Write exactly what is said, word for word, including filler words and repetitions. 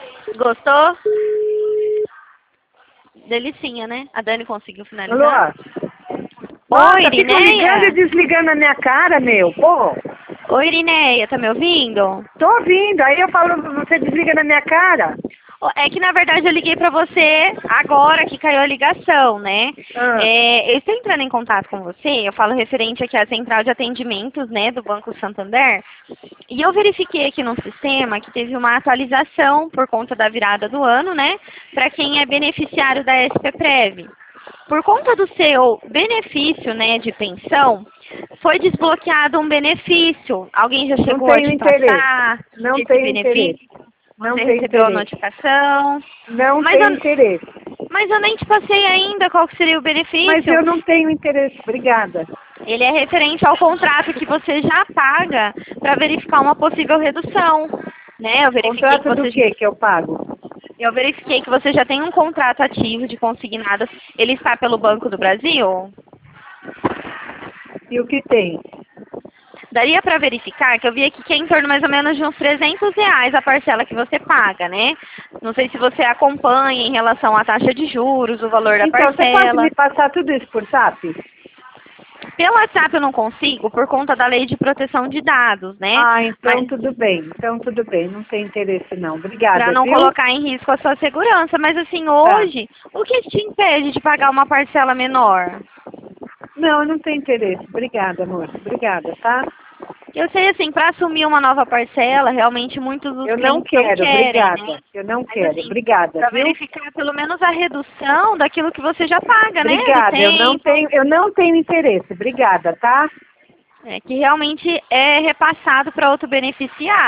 Gostou? Delicinha, né? A Dani conseguiu finalizar. Alô? Oi, Nossa, ficam ligando e Irineia. desligando na minha cara, meu. Pô, Oi, Irineia, tá me ouvindo? tô ouvindo. Aí eu falo, você desliga na minha cara. Ó, é que, na verdade, eu liguei pra você agora que caiu a ligação, né? Ah, É, eu estou entrando em contato com você, eu falo referente aqui à central de atendimentos, né, do Banco Santander, e eu verifiquei aqui no sistema que teve uma atualização por conta da virada do ano, né, para quem é beneficiário da S P Prev. Por conta do seu benefício, né, de pensão, foi desbloqueado um benefício. Alguém já não chegou a tenho te interesse. passar Não esse tenho interesse. benefício? Não Você tenho recebeu a interesse. notificação? Não Mas tenho eu, interesse. mas eu nem te passei ainda qual que seria o Mas benefício. eu não tenho interesse. Obrigada. Ele é referente ao contrato que você já paga para verificar uma possível redução. Né? Eu verifiquei que Contrato do você que que eu pago? eu verifiquei que você já tem um contrato ativo de consignados. Ele está pelo Banco do Brasil? E o que tem? Daria para verificar que eu vi aqui que é em torno mais ou menos de uns trezentos reais a parcela que você paga, né? Não sei se você acompanha em relação à taxa de juros, o valor da Então, você pode parcela. me passar tudo isso por zap? Pelo WhatsApp eu não consigo por conta da lei de proteção de dados, né? Ah, então Mas tudo bem. Então tudo bem. Não tem interesse não. para Obrigada, não viu? colocar em risco a sua segurança. Mas assim, Tá. hoje, o que te impede de pagar uma parcela menor? Não, eu não tenho interesse. Obrigada, amor. Obrigada, tá? Eu sei assim, para assumir uma nova parcela, realmente muitos dos Eu não clientes não quero. querem, né? Obrigada. Eu não Mas quero. assim, Obrigada, para viu? verificar pelo menos a redução daquilo que você já paga, né? Do Obrigada. Eu não tempo, tenho, eu não tenho interesse. Obrigada, tá? é, que realmente é repassado para outro beneficiário.